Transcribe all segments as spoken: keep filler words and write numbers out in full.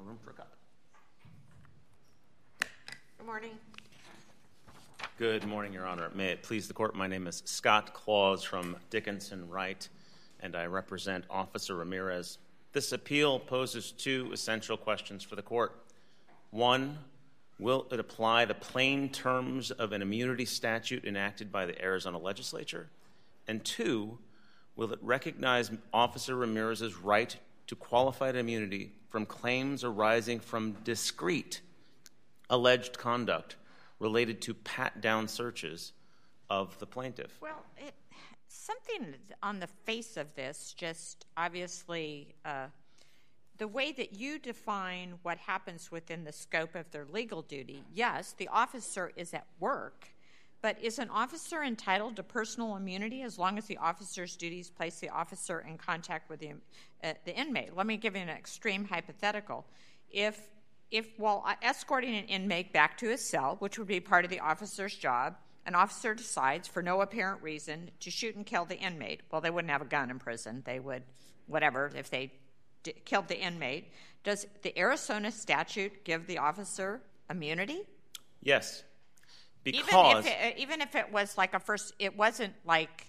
room for a cup. Good morning. Good morning, Your Honor. May it please the Court, my name is Scott Claus from Dickinson Wright, and I represent Officer Ramirez. This appeal poses two essential questions for the Court. One, will it apply the plain terms of an immunity statute enacted by the Arizona legislature? And two, will it recognize Officer Ramirez's right to qualified immunity from claims arising from discrete alleged conduct related to pat-down searches of the plaintiff? Well, it, something on the face of this, just obviously uh, the way that you define what happens within the scope of their legal duty, yes, the officer is at work, but is an officer entitled to personal immunity as long as the officer's duties place the officer in contact with the, uh, the inmate? Let me give you an extreme hypothetical. If If, while escorting an inmate back to his cell, which would be part of the officer's job, an officer decides, for no apparent reason, to shoot and kill the inmate. Well, they wouldn't have a gun in prison. They would, whatever, if they d- killed the inmate. Does the Arizona statute give the officer immunity? Yes, because... Even if it, even if it was like a first, it wasn't like,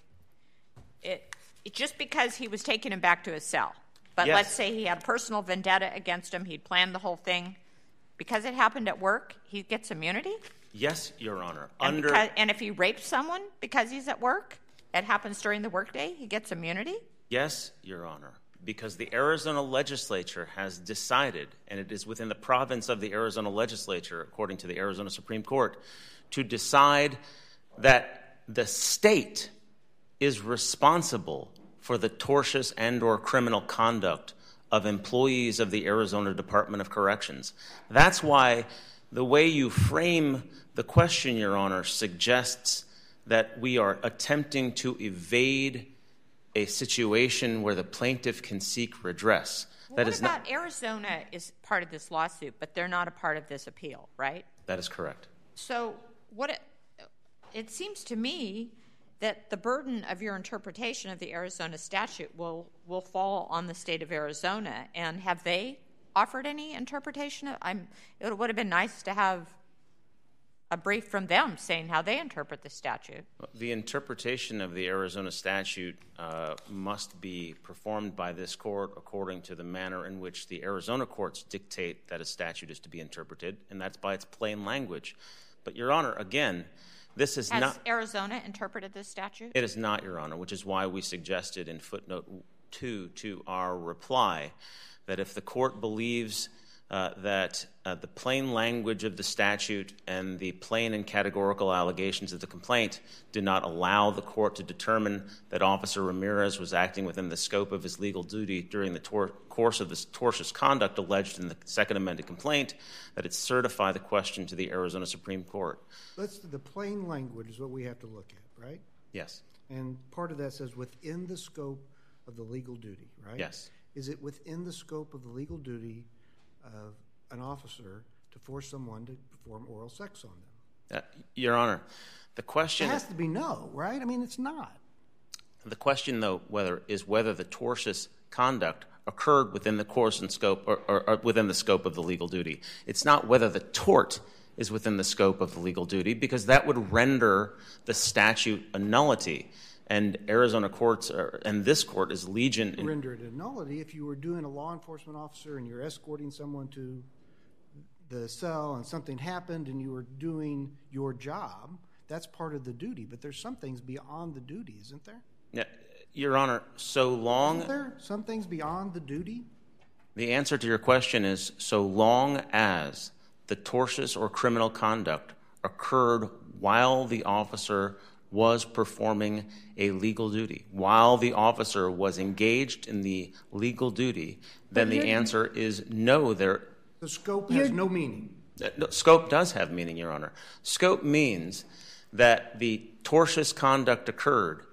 it, it just because he was taking him back to his cell. But yes. Let's say he had a personal vendetta against him. He'd planned the whole thing. Because it happened at work, he gets immunity? Yes, Your Honor. And, Under because, and if he rapes someone because he's at work, it happens during the workday, he gets immunity? Yes, Your Honor. Because the Arizona legislature has decided, and it is within the province of the Arizona legislature, according to the Arizona Supreme Court, to decide that the state is responsible for the tortious and or criminal conduct of employees of the Arizona Department of Corrections. That's why the way you frame the question, Your Honor, suggests that we are attempting to evade a situation where the plaintiff can seek redress. Well, that what is about not, Arizona is part of this lawsuit, but they're not a part of this appeal, right? That is correct. So what it, it seems to me that the burden of your interpretation of the Arizona statute will, will fall on the state of Arizona. And have they offered any interpretation? I'm, it would have been nice to have a brief from them saying how they interpret the statute. The interpretation of the Arizona statute uh, must be performed by this court according to the manner in which the Arizona courts dictate that a statute is to be interpreted, and that's by its plain language. But, Your Honor, again, This is Has not, Arizona interpreted this statute? It is not, Your Honor, which is why we suggested in footnote two to our reply that if the court believes uh, that uh, the plain language of the statute and the plain and categorical allegations of the complaint do not allow the court to determine that Officer Ramirez was acting within the scope of his legal duty during the tor- course of this tortious conduct alleged in the second amended complaint, that it certify the question to the Arizona Supreme Court. Let's, the plain language is what we have to look at, right? Yes. And part of that says within the scope of the legal duty, right? Yes. Is it within the scope of the legal duty of an officer to force someone to perform oral sex on them? Uh, Your Honor, the question... It has to be no, right? I mean, it's not. The question, though, whether is whether the tortious conduct occurred within the course and scope or, or, or within the scope of the legal duty. It's not whether the tort is within the scope of the legal duty, because that would render the statute a nullity. And Arizona courts, are, and this court is legion. In, render it a nullity if you were doing a law enforcement officer and you're escorting someone to the cell and something happened and you were doing your job. That's part of the duty. But there's some things beyond the duty, isn't there? Yeah, Your Honor, so long... Isn't there some things beyond the duty? The answer to your question is so long as the tortious or criminal conduct occurred while the officer was performing a legal duty, while the officer was engaged in the legal duty, then the answer is no. There, the scope has no meaning. No, scope does have meaning, Your Honor. Scope means that the tortious conduct occurred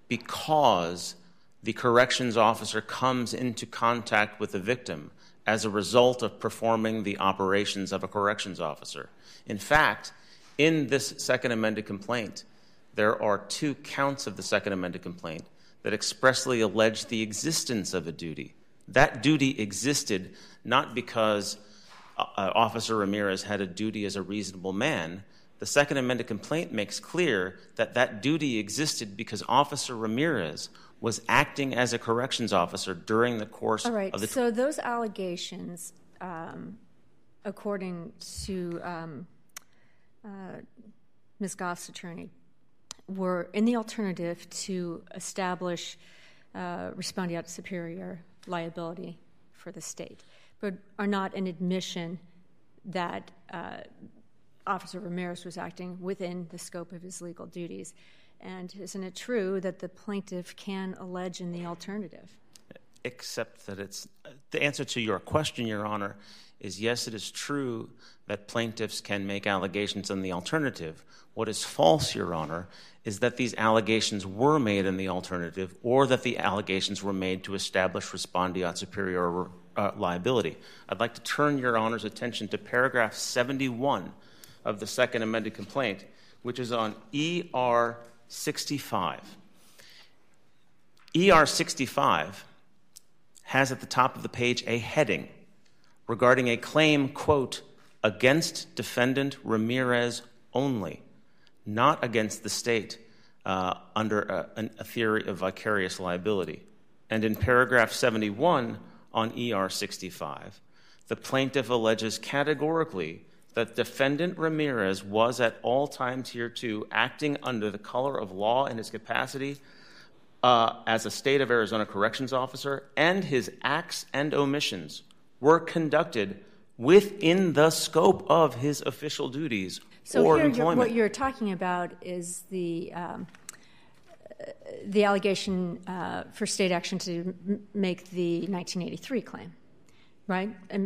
because the corrections officer comes into contact with the victim as a result of performing the operations of a corrections officer. In fact, in this second amended complaint, there are two counts of the second amended complaint that expressly allege the existence of a duty. That duty existed not because uh, Officer Ramirez had a duty as a reasonable man, the Second Amended Complaint makes clear that that duty existed because Officer Ramirez was acting as a corrections officer during the course All right, of the... so those allegations, um, according to um, uh, Miz Goff's attorney, were in the alternative to establish uh, respondeat superior liability for the state, but are not an admission that uh, Officer Ramirez was acting within the scope of his legal duties. And isn't it true that the plaintiff can allege in the alternative? Except that it's the answer to your question, Your Honor, is yes, it is true that plaintiffs can make allegations in the alternative. What is false, Your Honor, is that these allegations were made in the alternative or that the allegations were made to establish respondeat superior uh, liability. I'd like to turn Your Honor's attention to paragraph seventy-one of the Second Amended Complaint, which is on E R sixty-five. E R sixty-five has at the top of the page a heading regarding a claim, quote, against defendant Ramirez only, not against the state uh, under a, a theory of vicarious liability. And in paragraph seventy-one on E R sixty-five, the plaintiff alleges categorically that defendant Ramirez was at all times hereto acting under the color of law in his capacity uh, as a state of Arizona corrections officer, and his acts and omissions were conducted within the scope of his official duties so or here employment. You're, what you're talking about is the um, the allegation uh, for state action to m- make the nineteen eighty-three claim, right? And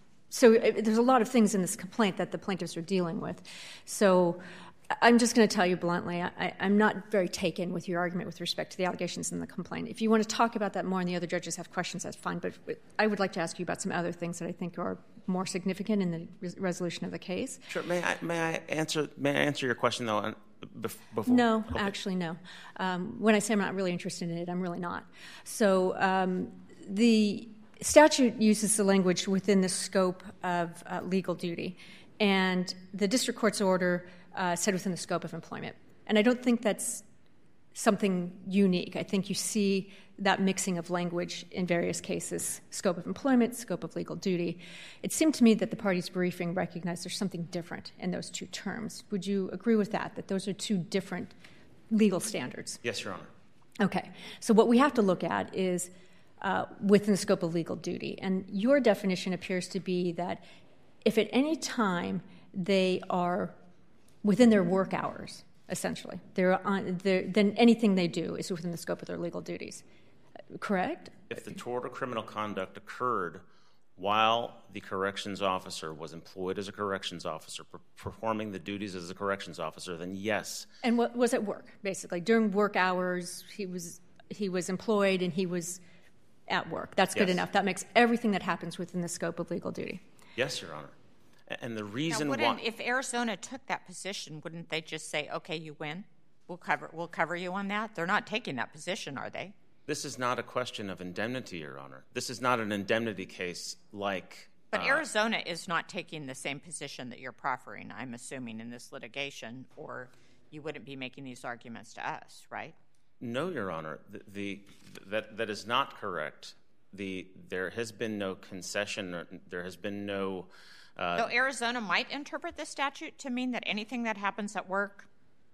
so it, there's a lot of things in this complaint that the plaintiffs are dealing with. So I'm just going to tell you bluntly, I, I'm not very taken with your argument with respect to the allegations in the complaint. If you want to talk about that more and the other judges have questions, that's fine. But I would like to ask you about some other things that I think are more significant in the res- resolution of the case. Sure. May I, may I answer? May I answer your question though? Before? No, okay. actually, no. Um, when I say I'm not really interested in it, I'm really not. So um, the statute uses the language within the scope of uh, legal duty, and the district court's order uh, said within the scope of employment. And I don't think that's something unique. I think you see that mixing of language in various cases, scope of employment, scope of legal duty. It seemed to me that the parties' briefing recognized there's something different in those two terms. Would you agree with that, that those are two different legal standards? Yes, Your Honor. Okay. So what we have to look at is uh, within the scope of legal duty. And your definition appears to be that if at any time they are within their work hours, essentially, they're on, they're, then anything they do is within the scope of their legal duties. Correct? If the tort or criminal conduct occurred while the corrections officer was employed as a corrections officer, per- performing the duties as a corrections officer, then yes. And what was at work, basically? During work hours, he was he was employed and he was at work. That's good Yes. enough. That makes everything that happens within the scope of legal duty. Yes, Your Honor. And the reason now, wouldn't, why... if Arizona took that position, wouldn't they just say, okay, you win? We'll cover, we'll cover you on that? They're not taking that position, are they? This is not a question of indemnity, Your Honor. This is not an indemnity case like... But uh, Arizona is not taking the same position that you're proffering, I'm assuming, in this litigation, or you wouldn't be making these arguments to us, right? No, Your Honor. The, the that that is not correct. The there has been no concession. Or there has been no... Uh, so Arizona might interpret this statute to mean that anything that happens at work,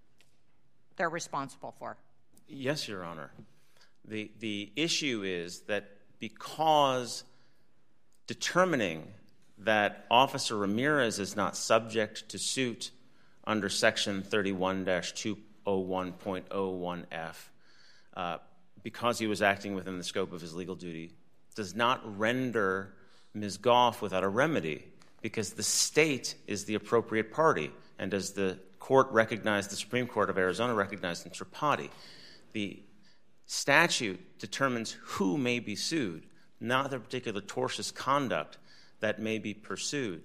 they're responsible for. Yes, Your Honor. The the issue is that because determining that Officer Ramirez is not subject to suit under Section thirty-one dash two oh one point oh one F, uh, because he was acting within the scope of his legal duty, does not render Miz Goff without a remedy, because the state is the appropriate party. And as the court recognized, the Supreme Court of Arizona recognized in Tripati, the statute determines who may be sued, not the particular tortious conduct that may be pursued.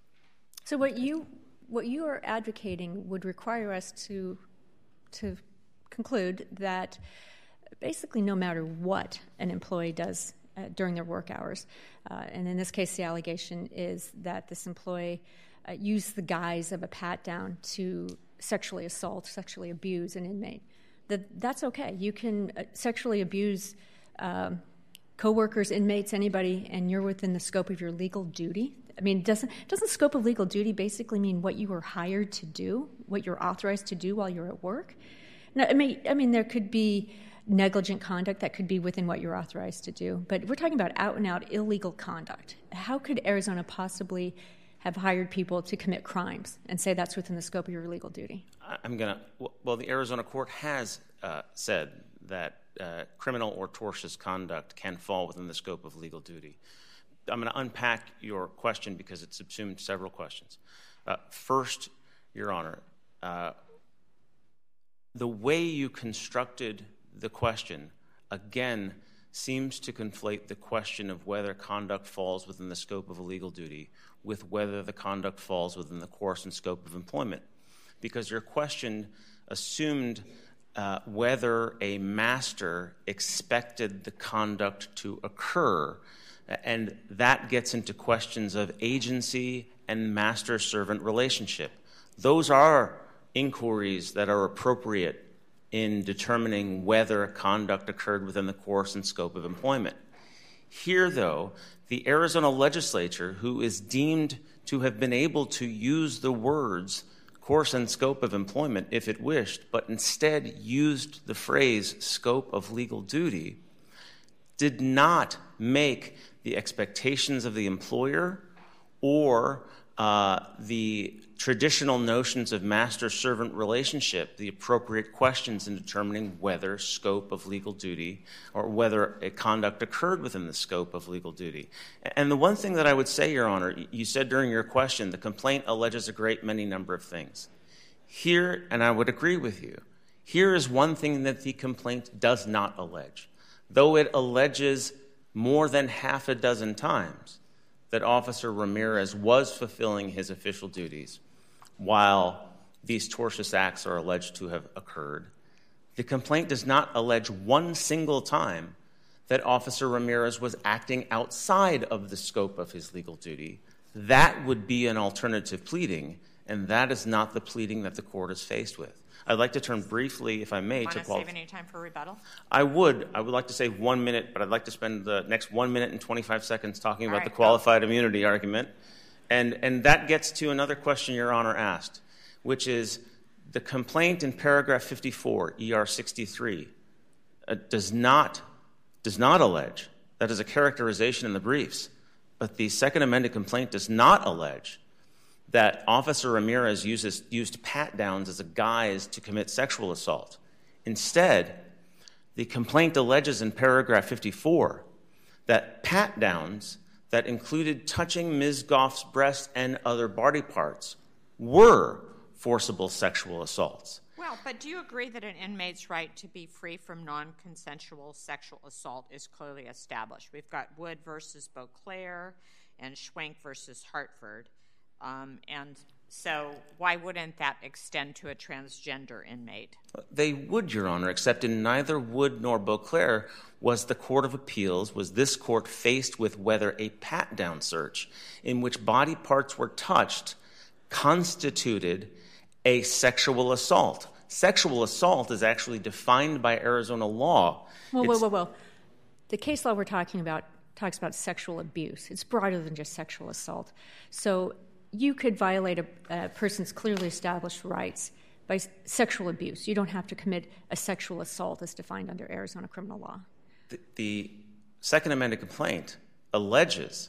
So what you what you are advocating would require us to to conclude that basically no matter what an employee does uh, during their work hours. Uh, and in this case, the allegation is that this employee uh, used the guise of a pat-down to sexually assault, sexually abuse an inmate. That, that's okay. You can uh, sexually abuse um, coworkers, inmates, anybody, and you're within the scope of your legal duty. I mean, doesn't doesn't scope of legal duty basically mean what you were hired to do, what you're authorized to do while you're at work? No, I mean, I mean, there could be negligent conduct that could be within what you're authorized to do, but we're talking about out-and-out illegal conduct. How could Arizona possibly have hired people to commit crimes and say that's within the scope of your legal duty? I'm going to, well, the Arizona court has uh, said that uh, criminal or tortious conduct can fall within the scope of legal duty. I'm going to unpack your question because it subsumed several questions. Uh, first, Your Honor, uh, the way you constructed the question, again, seems to conflate the question of whether conduct falls within the scope of a legal duty with whether the conduct falls within the course and scope of employment. Because your question assumed uh, whether a master expected the conduct to occur, and that gets into questions of agency and master-servant relationship. Those are inquiries that are appropriate in determining whether conduct occurred within the course and scope of employment. Here, though, the Arizona legislature, who is deemed to have been able to use the words course and scope of employment if it wished, but instead used the phrase scope of legal duty, did not make the expectations of the employer or uh, the traditional notions of master-servant relationship the appropriate questions in determining whether scope of legal duty or whether a conduct occurred within the scope of legal duty. And the one thing that I would say, Your Honor, you said during your question, the complaint alleges a great many number of things. Here, and I would agree with you, here is one thing that the complaint does not allege. Though it alleges more than half a dozen times that Officer Ramirez was fulfilling his official duties while these tortious acts are alleged to have occurred, the complaint does not allege one single time that Officer Ramirez was acting outside of the scope of his legal duty. That would be an alternative pleading, and that is not the pleading that the court is faced with. I'd like to turn briefly, if I may, Want to to qual- save any time for rebuttal? I would. I would like to save one minute, but I'd like to spend the next one minute and twenty-five seconds talking All about right, the qualified immunity argument. And, and that gets to another question Your Honor asked, which is the complaint in paragraph fifty-four, E R sixty-three, uh, does not, does not allege, that is a characterization in the briefs, but the second amended complaint does not allege that Officer Ramirez uses, used pat-downs as a guise to commit sexual assault. Instead, the complaint alleges in paragraph fifty-four that pat-downs that included touching Miz Goff's breast and other body parts were forcible sexual assaults. Well, but do you agree that an inmate's right to be free from non-consensual sexual assault is clearly established? We've got Wood versus Beauclair and Schwenk versus Hartford. Um, and so why wouldn't that extend to a transgender inmate? They would, Your Honor, except in neither Wood nor Beauclair was the Court of Appeals, was this court faced with whether a pat-down search in which body parts were touched constituted a sexual assault. Sexual assault is actually defined by Arizona law. Well, well, well, well. The case law we're talking about talks about sexual abuse. It's broader than just sexual assault. So you could violate a, a person's clearly established rights by s- sexual abuse. You don't have to commit a sexual assault as defined under Arizona criminal law. The, the Second Amendment complaint alleges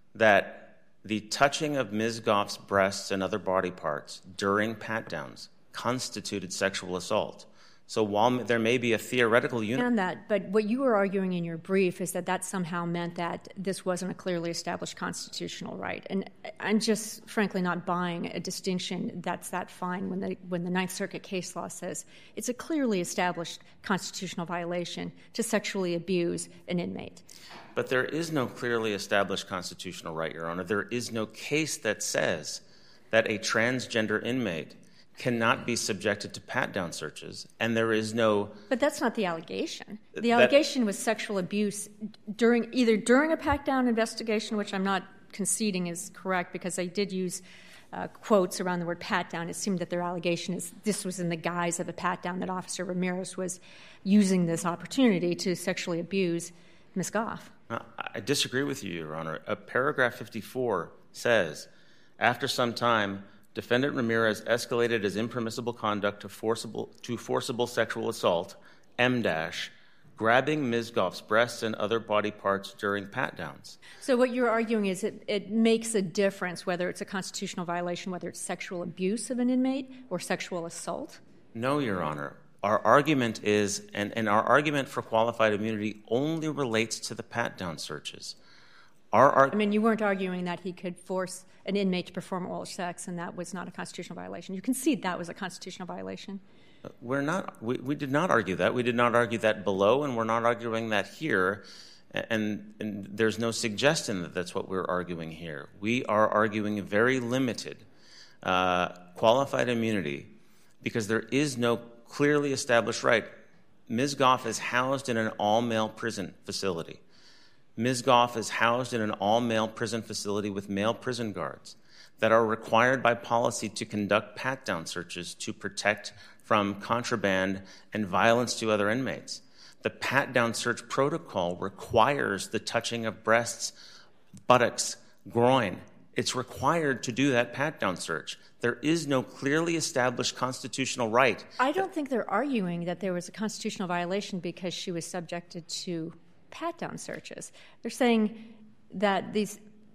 that the touching of Miz Goff's breasts and other body parts during pat-downs constituted sexual assault. So while there may be a theoretical unit... And that, but what you were arguing in your brief is that that somehow meant that this wasn't a clearly established constitutional right. And I'm just, frankly, not buying a distinction that's that fine when the, when the Ninth Circuit case law says it's a clearly established constitutional violation to sexually abuse an inmate. But there is no clearly established constitutional right, Your Honor. There is no case that says that a transgender inmate cannot be subjected to pat-down searches, and there is no... But that's not the allegation. The that, allegation was sexual abuse during either during a pat-down investigation, which I'm not conceding is correct because I did use uh, quotes around the word pat-down. It seemed that their allegation is this was in the guise of a pat-down, that Officer Ramirez was using this opportunity to sexually abuse Miz Goff. Uh, I disagree with you, Your Honor. Uh, paragraph fifty-four says, after some time, Defendant Ramirez escalated his impermissible conduct to forcible, to forcible sexual assault, M dash, grabbing Miz Goff's breasts and other body parts during pat-downs. So what you're arguing is it, it makes a difference whether it's a constitutional violation, whether it's sexual abuse of an inmate or sexual assault? No, Your Honor. Our argument is, and, and our argument for qualified immunity only relates to the pat-down searches. Our arg- I mean, you weren't arguing that he could force an inmate to perform oral sex and that was not a constitutional violation. You concede that was a constitutional violation? We're not, we, we did not argue that. We did not argue that below, and we're not arguing that here. And, and there's no suggestion that that's what we're arguing here. We are arguing a very limited uh, qualified immunity because there is no clearly established right. Miz Goff is housed in an all-male prison facility. Miz Goff is housed in an all-male prison facility with male prison guards that are required by policy to conduct pat-down searches to protect from contraband and violence to other inmates. The pat-down search protocol requires the touching of breasts, buttocks, groin. It's required to do that pat-down search. There is no clearly established constitutional right. I don't think they're arguing that there was a constitutional violation because she was subjected to pat-down searches. They're saying that these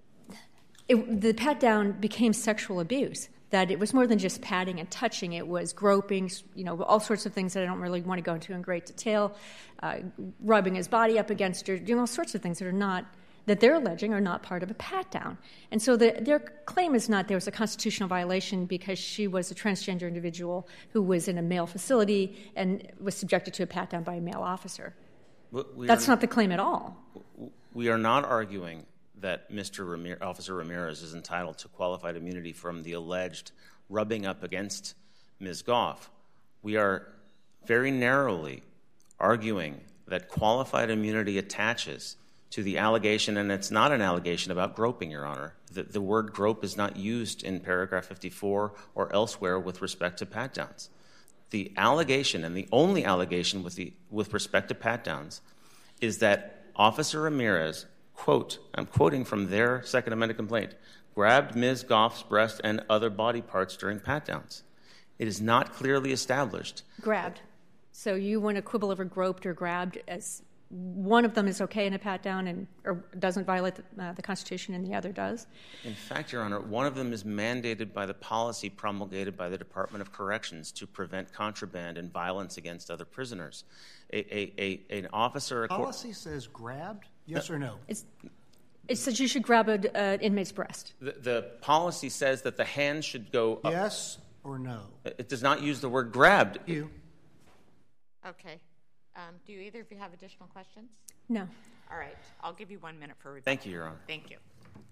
it, the pat-down became sexual abuse, that it was more than just patting and touching. It was groping, you know, all sorts of things that I don't really want to go into in great detail, uh, rubbing his body up against her, doing all sorts of things that are not, that they're alleging are not part of a pat-down. And so the, their claim is not there was a constitutional violation because she was a transgender individual who was in a male facility and was subjected to a pat-down by a male officer. We That's not the claim at all. We are not arguing that Mister Ramir- Officer Ramirez is entitled to qualified immunity from the alleged rubbing up against Miz Goff. We are very narrowly arguing that qualified immunity attaches to the allegation, and it's not an allegation about groping, Your Honor. The, the word grope is not used in paragraph fifty-four or elsewhere with respect to pat-downs. The allegation, and the only allegation with, the, with respect to pat-downs, is that Officer Ramirez, quote, I'm quoting from their Second Amendment complaint, grabbed Miz Goff's breast and other body parts during pat-downs. It is not clearly established. Grabbed. So you want to quibble over groped or grabbed as one of them is okay in a pat-down and or doesn't violate the, uh, the Constitution and the other does? In fact, Your Honor, one of them is mandated by the policy promulgated by the Department of Corrections to prevent contraband and violence against other prisoners. A, a, a, an officer... The policy says grabbed? Yes no, or no? It's, it says you should grab an uh, inmate's breast. The, the policy says that the hand should go up. Yes or no? It does not use the word grabbed. You. Okay. Um, do either of you have additional questions? No. All right. I'll give you one minute for rebuttal. Thank you, Your Honor. Thank you.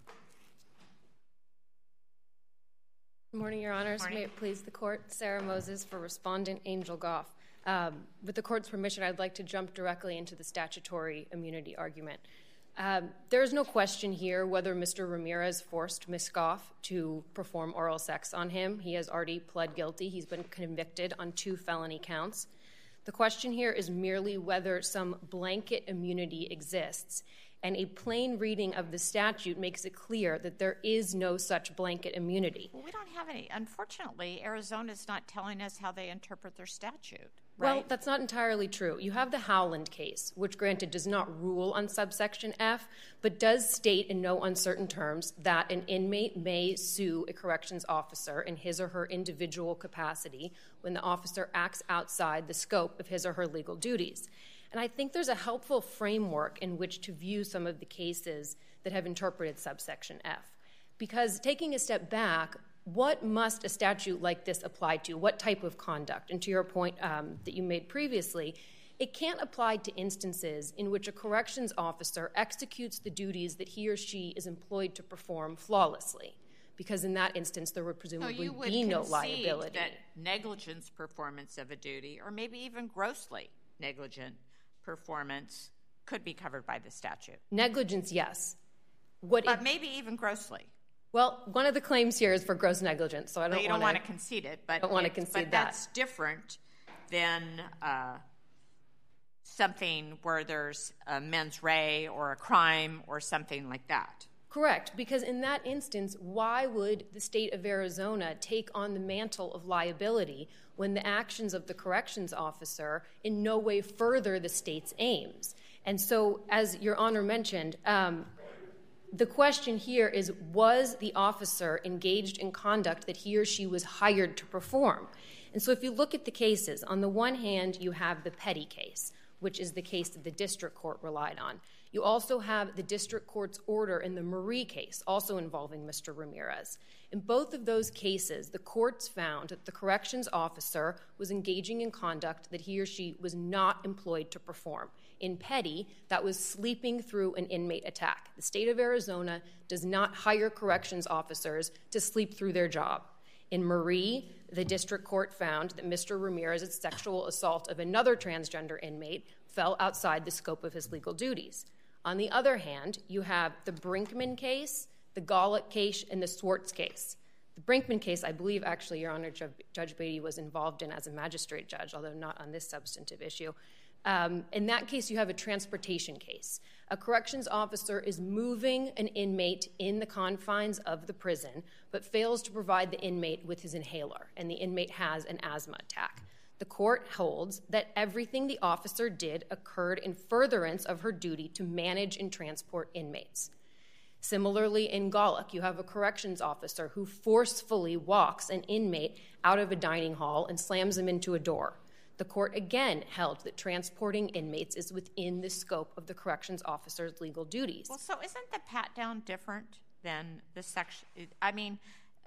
Good morning, Your Honors. Morning. May it please the Court. Sarah Moses for Respondent Angel Goff. Um, with the Court's permission, I'd like to jump directly into the statutory immunity argument. Um, there is no question here whether Mister Ramirez forced Miz Goff to perform oral sex on him. He has already pled guilty. He's been convicted on two felony counts. The question here is merely whether some blanket immunity exists, and a plain reading of the statute makes it clear that there is no such blanket immunity. Well, we don't have any. Unfortunately, Arizona's not telling us how they interpret their statute. Right? Well, that's not entirely true. You have the Howland case, which granted does not rule on subsection F, but does state in no uncertain terms that an inmate may sue a corrections officer in his or her individual capacity when the officer acts outside the scope of his or her legal duties. And I think there's a helpful framework in which to view some of the cases that have interpreted subsection F. Because taking a step back, what must a statute like this apply to? What type of conduct? And to your point um, that you made previously, it can't apply to instances in which a corrections officer executes the duties that he or she is employed to perform flawlessly. because in that instance there would presumably so you would be no concede liability. That negligence performance of a duty, or maybe even grossly negligent performance, could be covered by the statute. Negligence, yes. What but it, maybe even grossly. Well, one of the claims here is for gross negligence, so I don't. But you don't want to concede it, but don't want to concede but that. That's different than uh, something where there's a mens rea or a crime or something like that. Correct, because in that instance, why would the state of Arizona take on the mantle of liability when the actions of the corrections officer in no way further the state's aims? And so, as Your Honor mentioned, um, the question here is, was the officer engaged in conduct that he or she was hired to perform? And so if you look at the cases, on the one hand, you have the Petty case, which is the case that the district court relied on. You also have the district court's order in the Marie case, also involving Mister Ramirez. In both of those cases, the courts found that the corrections officer was engaging in conduct that he or she was not employed to perform. In Petty, that was sleeping through an inmate attack. The state of Arizona does not hire corrections officers to sleep through their job. In Marie, the district court found that Mister Ramirez's sexual assault of another transgender inmate fell outside the scope of his legal duties. On the other hand, you have the Brinkman case, the Gollick case, and the Swartz case. The Brinkman case, I believe, actually, Your Honor, Judge Beatty was involved in as a magistrate judge, although not on this substantive issue. Um, in that case, you have a transportation case. A corrections officer is moving an inmate in the confines of the prison, but fails to provide the inmate with his inhaler, and the inmate has an asthma attack. The court holds that everything the officer did occurred in furtherance of her duty to manage and transport inmates. Similarly, in Gollick, you have a corrections officer who forcefully walks an inmate out of a dining hall and slams him into a door. The court again held that transporting inmates is within the scope of the corrections officer's legal duties. Well, so isn't the pat-down different than the section? I mean,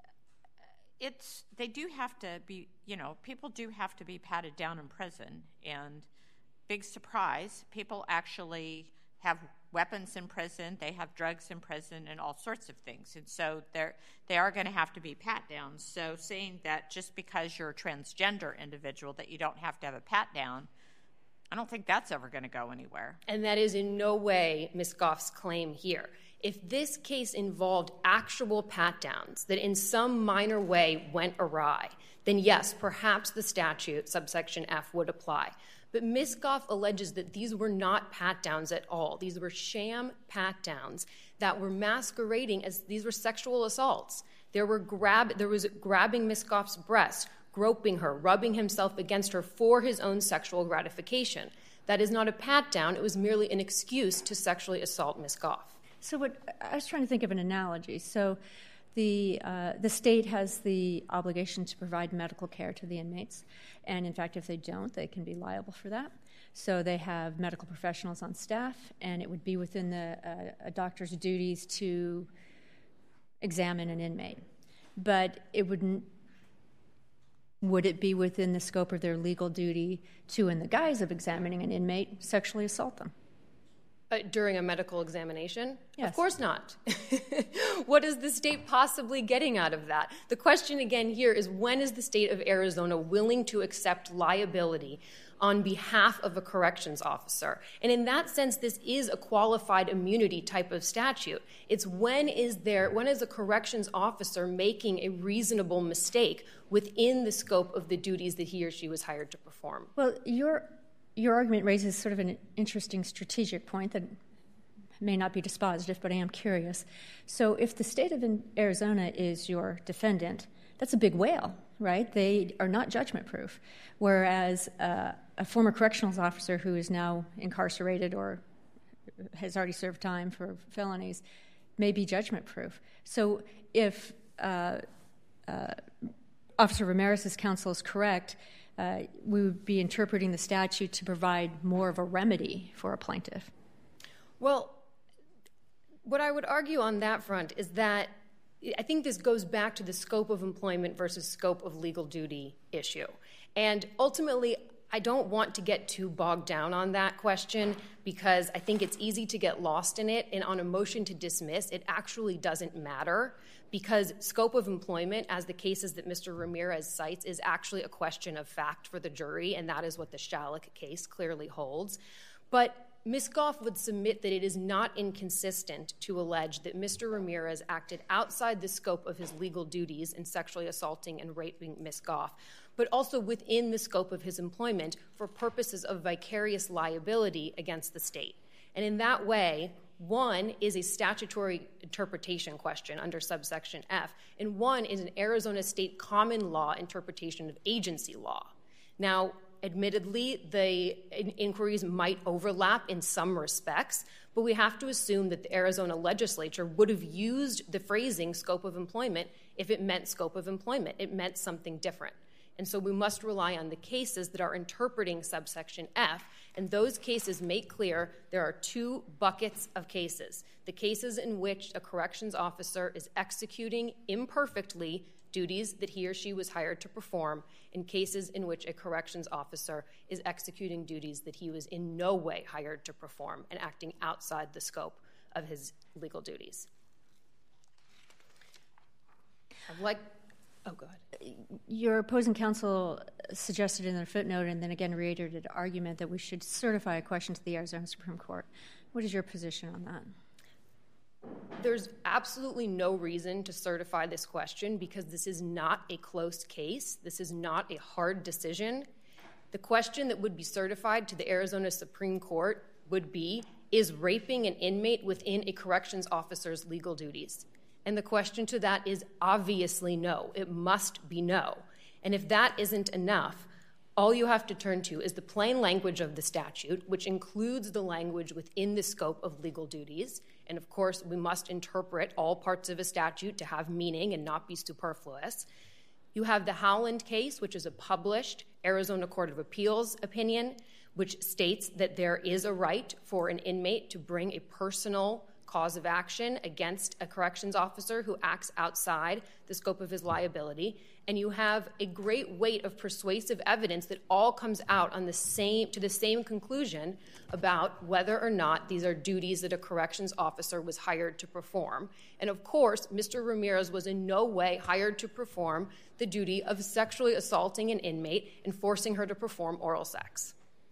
it's they do have to be, you know, people do have to be patted down in prison. And big surprise, people actually have weapons in prison, they have drugs in prison, and all sorts of things. And so they're, they are going to have to be pat-downs. So saying that just because you're a transgender individual that you don't have to have a pat-down, I don't think that's ever going to go anywhere. And that is in no way Miz Goff's claim here. If this case involved actual pat-downs that in some minor way went awry, then yes, perhaps the statute, subsection F, would apply. But Miz Goff alleges that these were not pat-downs at all. These were sham pat-downs that were masquerading as these were sexual assaults. There were grab, there was grabbing Miz Goff's breast, groping her, rubbing himself against her for his own sexual gratification. That is not a pat-down. It was merely an excuse to sexually assault Miz Goff. So what I was trying to think of an analogy. So the uh, the state has the obligation to provide medical care to the inmates, and in fact, if they don't, they can be liable for that. So they have medical professionals on staff, and it would be within the uh, a doctor's duties to examine an inmate. But it wouldn't. Would it be within the scope of their legal duty to, in the guise of examining an inmate, sexually assault them? Uh, during a medical examination? Yes. Of course not. What is the state possibly getting out of that? The question again here is, when is the state of Arizona willing to accept liability on behalf of a corrections officer? And in that sense, this is a qualified immunity type of statute. It's when is there, when is a corrections officer making a reasonable mistake within the scope of the duties that he or she was hired to perform? Well, your your argument raises sort of an interesting strategic point that may not be dispositive, but I am curious. So if the state of Arizona is your defendant, that's a big whale, right? They are not judgment-proof, whereas uh, a former corrections officer who is now incarcerated or has already served time for felonies may be judgment-proof. So if uh, uh, Officer Ramirez's counsel is correct, uh, we would be interpreting the statute to provide more of a remedy for a plaintiff. Well, what I would argue on that front is that I think this goes back to the scope of employment versus scope of legal duty issue. And ultimately, I don't want to get too bogged down on that question because I think it's easy to get lost in it. And on a motion to dismiss, it actually doesn't matter because scope of employment, as the cases that Mister Ramirez cites, is actually a question of fact for the jury, and that is what the Shalik case clearly holds. But Miz Goff would submit that it is not inconsistent to allege that Mister Ramirez acted outside the scope of his legal duties in sexually assaulting and raping Miz Goff, but also within the scope of his employment for purposes of vicarious liability against the state. And in that way, one is a statutory interpretation question under subsection F, and one is an Arizona state common law interpretation of agency law. Now, admittedly, the inquiries might overlap in some respects, but we have to assume that the Arizona legislature would have used the phrasing scope of employment if it meant scope of employment. It meant something different. And so we must rely on the cases that are interpreting subsection F, and those cases make clear there are two buckets of cases. The cases in which a corrections officer is executing imperfectly duties that he or she was hired to perform, and cases in which a corrections officer is executing duties that he was in no way hired to perform and acting outside the scope of his legal duties. I'd like Oh, go ahead. Your opposing counsel suggested in their footnote and then again reiterated an argument that we should certify a question to the Arizona Supreme Court. What is your position on that? There's absolutely no reason to certify this question because this is not a close case. This is not a hard decision. The question that would be certified to the Arizona Supreme Court would be, is raping an inmate within a corrections officer's legal duties? And the question to that is obviously no. It must be no. And if that isn't enough, all you have to turn to is the plain language of the statute, which includes the language within the scope of legal duties. And of course, we must interpret all parts of a statute to have meaning and not be superfluous. You have the Howland case, which is a published Arizona Court of Appeals opinion, which states that there is a right for an inmate to bring a personal cause of action against a corrections officer who acts outside the scope of his liability. And you have a great weight of persuasive evidence that all comes out on the same to the same conclusion about whether or not these are duties that a corrections officer was hired to perform. And of course, Mister Ramirez was in no way hired to perform the duty of sexually assaulting an inmate and forcing her to perform oral sex.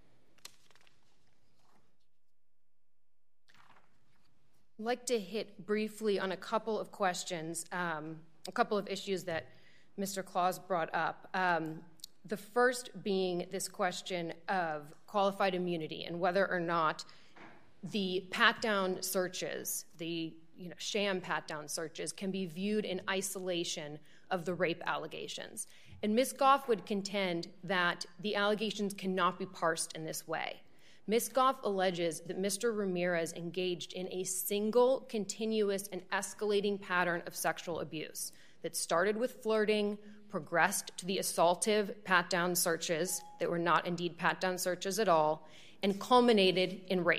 I'd like to hit briefly on a couple of questions, um, a couple of issues that Mister Claus brought up. Um, the first being this question of qualified immunity and whether or not the pat-down searches, the you know, sham pat-down searches, can be viewed in isolation of the rape allegations. And Miz Goff would contend that the allegations cannot be parsed in this way. Miz Goff alleges that Mister Ramirez engaged in a single, continuous, and escalating pattern of sexual abuse that started with flirting, progressed to the assaultive pat-down searches that were not indeed pat-down searches at all, and culminated in rape.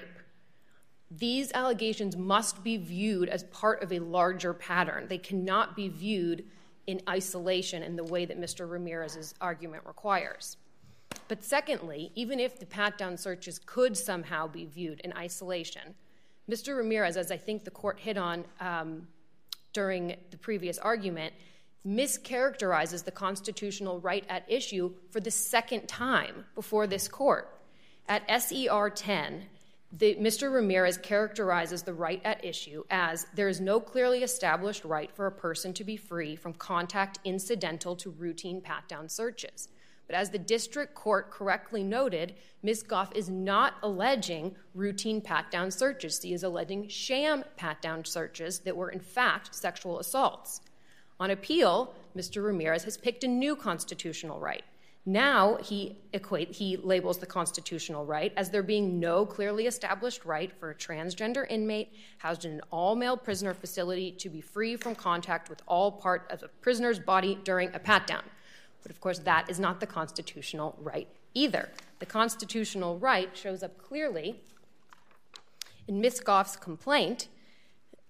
These allegations must be viewed as part of a larger pattern. They cannot be viewed in isolation in the way that Mister Ramirez's argument requires. But secondly, even if the pat-down searches could somehow be viewed in isolation, Mister Ramirez, as I think the court hit on um, during the previous argument, mischaracterizes the constitutional right at issue for the second time before this court. At S E R ten, the, Mister Ramirez characterizes the right at issue as there is no clearly established right for a person to be free from contact incidental to routine pat-down searches. But as the district court correctly noted, Miz Goff is not alleging routine pat-down searches. She is alleging sham pat-down searches that were, in fact, sexual assaults. On appeal, Mister Ramirez has picked a new constitutional right. Now he equate, he labels the constitutional right as there being no clearly established right for a transgender inmate housed in an all-male prisoner facility to be free from contact with all part of a prisoner's body during a pat-down. But of course, that is not the constitutional right either. The constitutional right shows up clearly in Miz Goff's complaint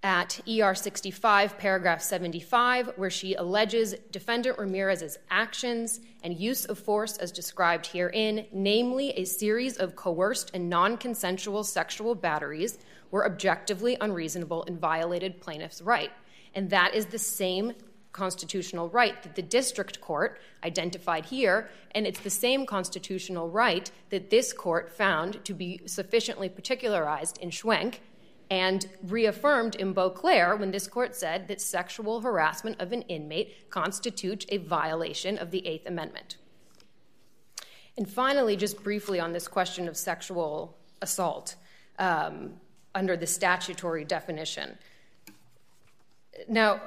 at E R sixty-five, paragraph seventy-five, where she alleges defendant Ramirez's actions and use of force as described herein, namely a series of coerced and non-consensual sexual batteries, were objectively unreasonable and violated plaintiff's right. And that is the same constitutional right that the district court identified here, and it's the same constitutional right that this court found to be sufficiently particularized in Schwenk and reaffirmed in Beauclair when this court said that sexual harassment of an inmate constitutes a violation of the Eighth Amendment. And finally, just briefly on this question of sexual assault um, under the statutory definition. Now,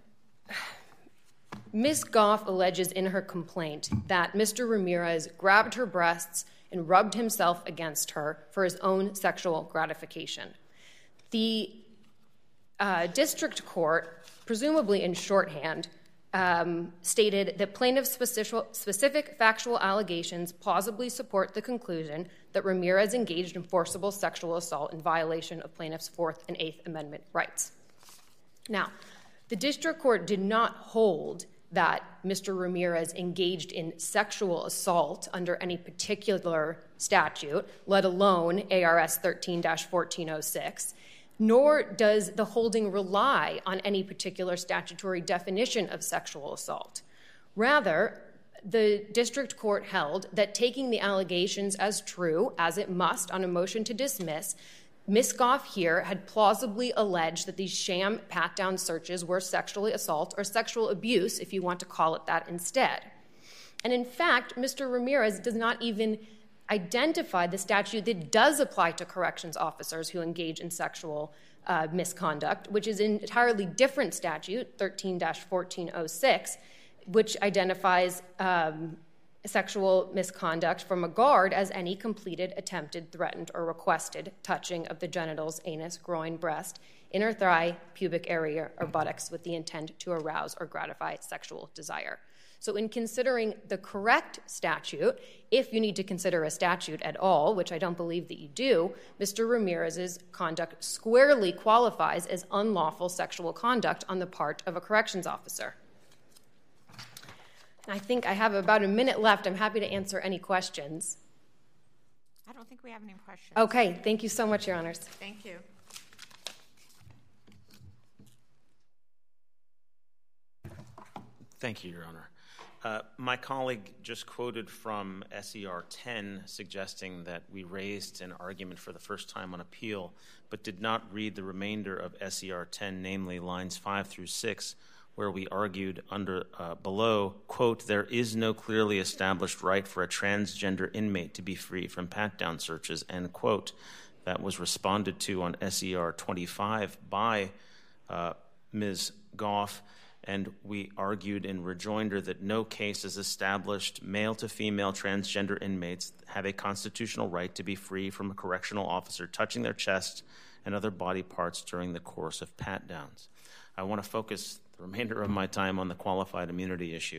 Miz Goff alleges in her complaint that Mister Ramirez grabbed her breasts and rubbed himself against her for his own sexual gratification. The uh, district court, presumably in shorthand, um, stated that plaintiff's specific, specific factual allegations plausibly support the conclusion that Ramirez engaged in forcible sexual assault in violation of plaintiff's Fourth and Eighth Amendment rights. Now, the district court did not hold that Mister Ramirez engaged in sexual assault under any particular statute, let alone A R S thirteen fourteen oh six, nor does the holding rely on any particular statutory definition of sexual assault. Rather, the district court held that taking the allegations as true, as it must on a motion to dismiss, Miz Goff here had plausibly alleged that these sham pat-down searches were sexual assault or sexual abuse, if you want to call it that instead. And in fact, Mister Ramirez does not even identify the statute that does apply to corrections officers who engage in sexual uh, misconduct, which is an entirely different statute, thirteen fourteen oh six, which identifies um, sexual misconduct from a guard as any completed, attempted, threatened, or requested touching of the genitals, anus, groin, breast, inner thigh, pubic area, or buttocks with the intent to arouse or gratify sexual desire. So in considering the correct statute, if you need to consider a statute at all, which I don't believe that you do, Mister Ramirez's conduct squarely qualifies as unlawful sexual conduct on the part of a corrections officer. I think I have about a minute left. I'm happy to answer any questions. I don't think we have any questions. Okay, thank you so much, Your Honors. Thank you. Thank you, Your Honor. Uh, my colleague just quoted from S E R ten suggesting that we raised an argument for the first time on appeal, but did not read the remainder of S E R ten, namely lines five through six, where we argued under uh, below, quote, there is no clearly established right for a transgender inmate to be free from pat-down searches, end quote. That was responded to on S E R twenty-five by uh, Miz Goff, and we argued in rejoinder that no case has established male-to-female transgender inmates have a constitutional right to be free from a correctional officer touching their chest and other body parts during the course of pat-downs. I want to focus the remainder of my time on the qualified immunity issue.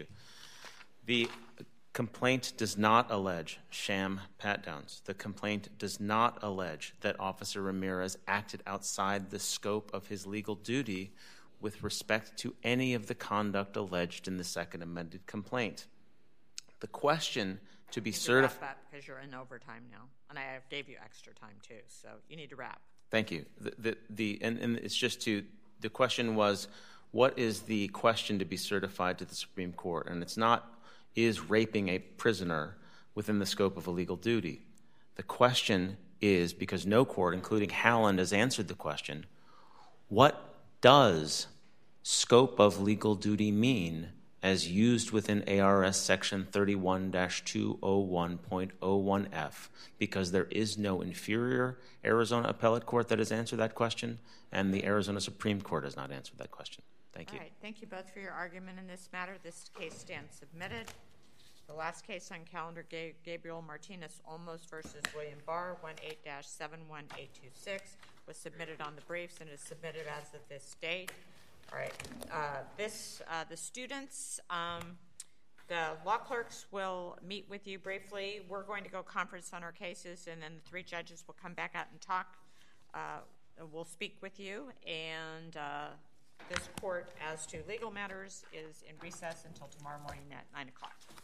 The complaint does not allege sham pat-downs. The complaint does not allege that Officer Ramirez acted outside the scope of his legal duty with respect to any of the conduct alleged in the second amended complaint. The question to be certified... because you're in overtime now, and I gave you extra time too, so you need to wrap. Thank you. The, the, the, and, and it's just to... The question was, what is the question to be certified to the Supreme Court? And it's not, is raping a prisoner within the scope of a legal duty? The question is, because no court, including Howland, has answered the question, what does scope of legal duty mean as used within A R S section thirty-one dash two oh one point oh one F? Because there is no inferior Arizona appellate court that has answered that question, and the Arizona Supreme Court has not answered that question. Thank you. All right. Thank you both for your argument in this matter. This case stands submitted. The last case on calendar, Gabriel Martinez Olmos versus William Barr, one eight dash seven one eight two six, was submitted on the briefs and is submitted as of this date. All right. Uh, this, uh, the students, um, the law clerks will meet with you briefly. We're going to go conference on our cases, and then the three judges will come back out and talk. Uh, will speak with you, and uh, this court, as to legal matters, is in recess until tomorrow morning at nine o'clock.